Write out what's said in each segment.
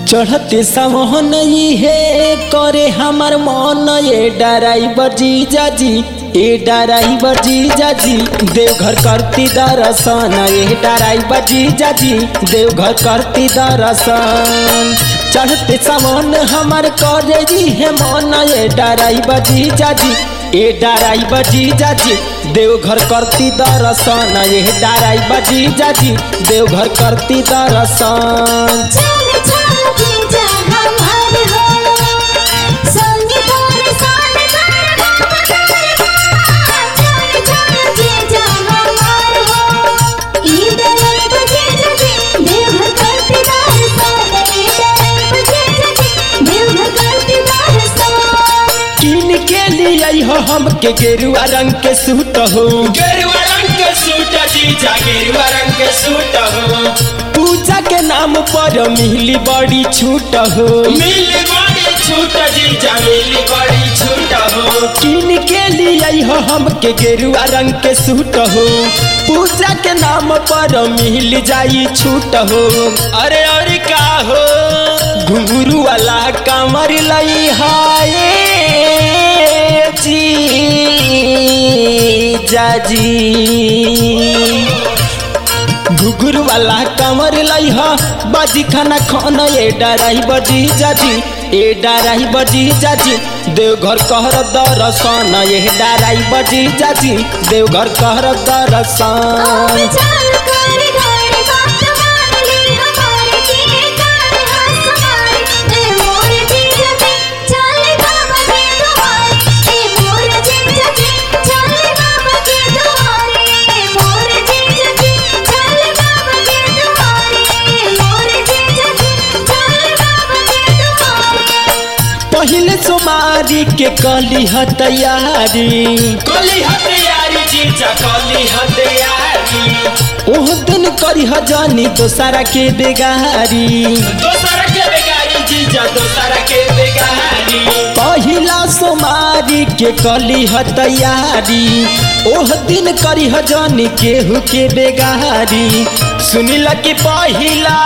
चढ़ते सावन है करे हमार मन ये ड्राइवर जीजा जी, ए ड्राइवर जीजा जी देवघर करती दर्शन, ये ड्राइवर जीजा जी देवघर करती दर्शन। चढ़ते सावन हमार करे जी है मन ये ड्राइवर जीजा जी, ए ड्राइवर जीजा जी देवघर करती दर्शन, ये ड्राइवर जीजा जी देवघर करती दर्शन। हमके गेरुआ रंग के सूट हो, गेरुआ रंग के सूट जीजा गेरुआ रंग के सूट हो। पूजा के नाम पर मिली बड़ी छूट हो, मिली बड़ी छूट जीजा मिली बड़ी छूट हो। किन के लिए हो हमके गेरुआ रंग के सूट हो, पूजा के नाम पर मिल जाई छूट हो। अरे और का हो घुंघरू वाला कमर लई हाय जाजी, घुघुर वाला कमर लई हा बाजी खाना खाना ये ड्राइवर जीजा जी, ए ड्राइवर जीजा जी देवघर कहर दर्शन, ये ड्राइवर जीजा जी देवघर कहर दर्शन। पहले सोमारी के कली तैयारी, कली तैयारी जीजा कली तैयारी। ओह दिन करी जानी दोसरा के बेगारी, दोसरा के बेगारी जीजा दोसरा के बेगारी। पहिला सोमारी के कली तैयारी, ओह दिन करी जानी केहू के बेगारी। सुनिला कि पहिला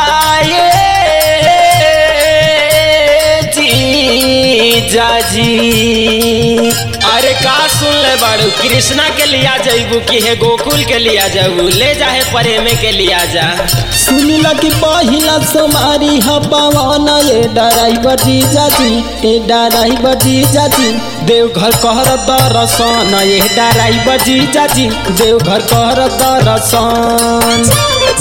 जाजी अरे का सुन ले बाड़ू कृष्णा के लिया जाइबू कि है गोकुल के लिया जाबू, ले जा है प्रेम के लिया जा। सुनिला कि पहिला सोमारी हवान ये ड्राइवर जीजा जी, ए ड्राइवर जीजा जी देवघर कहर दर्शन, ये ड्राइवर जीजा जी देवघर कहर दर्शन।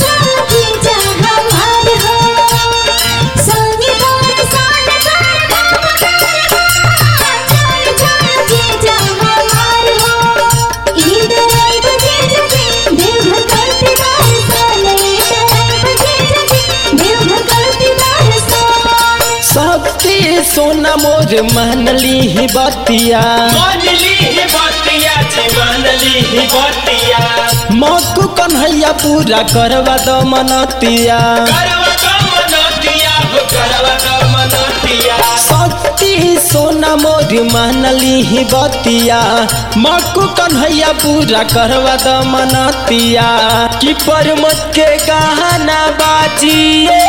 सोना मोर मनली ही बतिया, मनली ही बतिया जी मनली ही बतिया। मकू कन्हैया पूरा करवा दो मनतिया, करवा दो मनतिया हो करवा दो मनतिया। शक्ति सोना मोर मनली ही बतिया, मकू कन्हैया पूरा करवा दो मनतिया। कि परमत के गहना बाजिए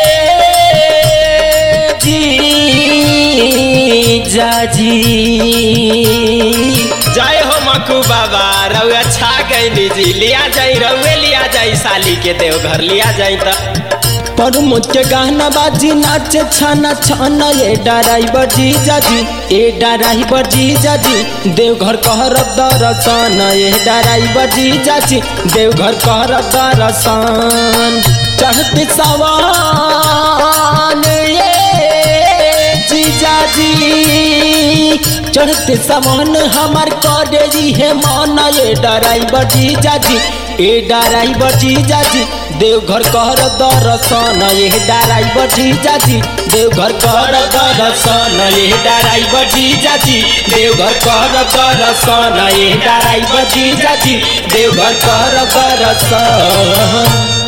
जाजी जय हो मकू बाबा रउआ अच्छा गई जी, लिया जाई रउए लिया जाई साली के देवघर लिया जाई। त परमोद के गहना बाजी नाचे छाना छाना, ये ड्राइवर जीजा जी, ए ड्राइवर जीजा जी देवघर कहर दर्शन, ये ड्राइवर जीजा जी देवघर कहर दर्शन। चढ़ते सावन जीजा जी, चढ़ते सावन हमार करे जी है मन, ये ड्राइवर जीजा जी, ए ड्राइवर जीजा जी देवघर कहर दर्शन, ये ड्राइवर जीजा जी देवघर कहर दर्शन, ये ड्राइवर जीजा जी देवघर कहर दर्शन, ये ड्राइवर जीजा जी देवघर कहर दर्शन।